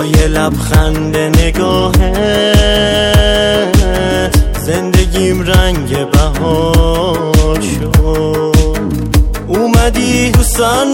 با یه لبخند نگاهت زندگیم رنگ بهار شد. اومدی تو سر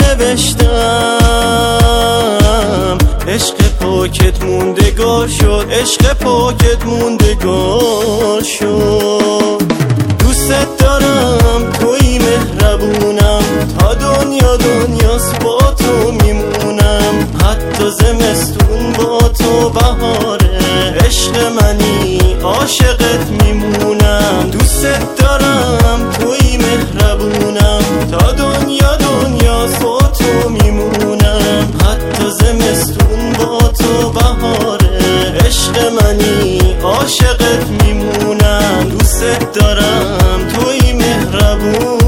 نوشتم عشق پاکت موندگار شد، عشق پاکت موندگار شد. دوست دارم توی مهربونم، تا دنیا دنیاست با تو میمونم. حتی زمستون با تو بهاره، عشق منی عاشقت میمونم. دوست دارم توی مهربونم، تا دنیا دنیاست با تو میمونم. حتی زمستون با تو بهاره، عشق منی عاشقت میمونم. دوست دارم توی مهربونم.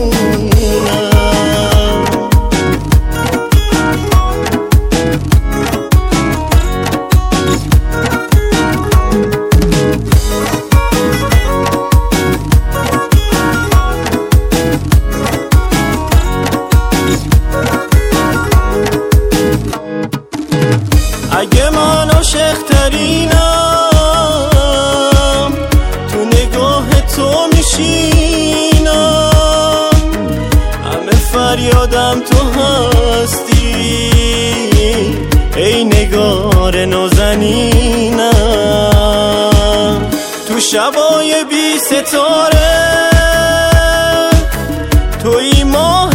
اگه من عاشق ترینم، تو نگاه تو میشینم. همه فریادم تو هستی، ای نگار نازنینم. تو شبای بی ستاره توی ماه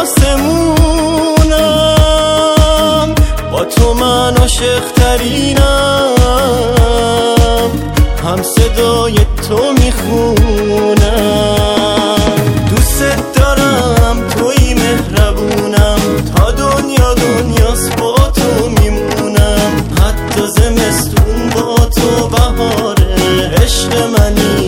آسمونم. با تو من عاشق ترینم، هم صدای تو میخونم. دوست دارم توی مهربونم، تا دنیا دنیاست با تو میمونم. حتی زمستون با تو بهاره، عشق منی